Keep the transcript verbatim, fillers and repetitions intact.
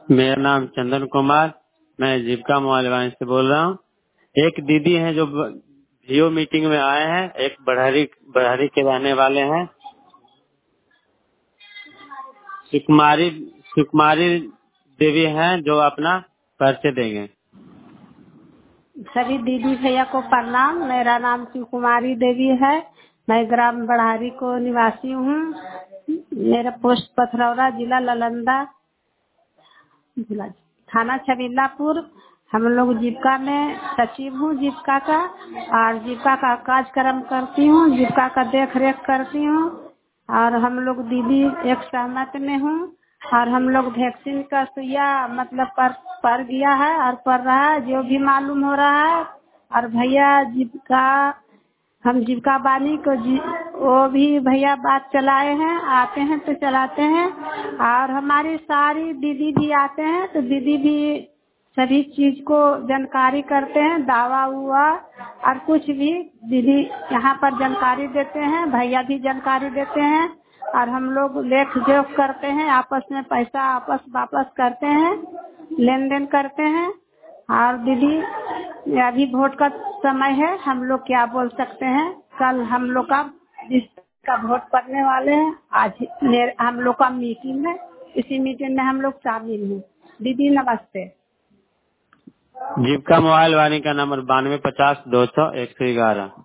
मेरा नाम चंदन कुमार, मैं जीविका मोबाइल वाणी से बोल रहा हूँ। एक दीदी हैं जो जियो मीटिंग में आए हैं, एक बढ़हरी बढ़हरी के रहने वाले हैं। सुकुमारी सुकुमारी देवी हैं जो अपना परिचय देंगे। सभी दीदी भैया को प्रणाम। मेरा नाम शिव कुमारी देवी है। मैं ग्राम बढ़ारी को निवासी हूँ। मेरा पोस्ट पथरौरा, जिला नालंदा, जिला थाना छबीलापुर। हम लोग जीविका में सचिव हूँ जीविका का, और जीविका का कार्यक्रम करती हूँ, जीविका का देख रेख करती हूँ। और हम लोग दीदी एक सहमत में हूँ। और हम लोग वैक्सीन का सुइया मतलब पर पड़ गया है और पड़ रहा है, जो भी मालूम हो रहा है। और भैया जीविका, हम जीविका वाणी को जी वो भी भैया बात चलाए हैं, आते हैं तो चलाते हैं। और हमारी सारी दीदी भी आते हैं तो दीदी भी सभी चीज को जानकारी करते हैं, दावा हुआ और कुछ भी दीदी यहाँ पर जानकारी देते हैं, भैया भी जानकारी देते हैं। और हम लोग लेख जोख करते हैं, आपस में पैसा आपस वापस करते हैं, लेन देन करते हैं। और दीदी अभी वोट का समय है, हम लोग क्या बोल सकते हैं। कल हम लोग का जिस का वोट पड़ने वाले हैं, आज मेरे हम लोग का मीटिंग है, इसी मीटिंग में हम लोग शामिल हैं। दीदी नमस्ते। जीविका मोबाइल वाणी का नंबर बानवे पचास दो सौ एक सौ ग्यारह।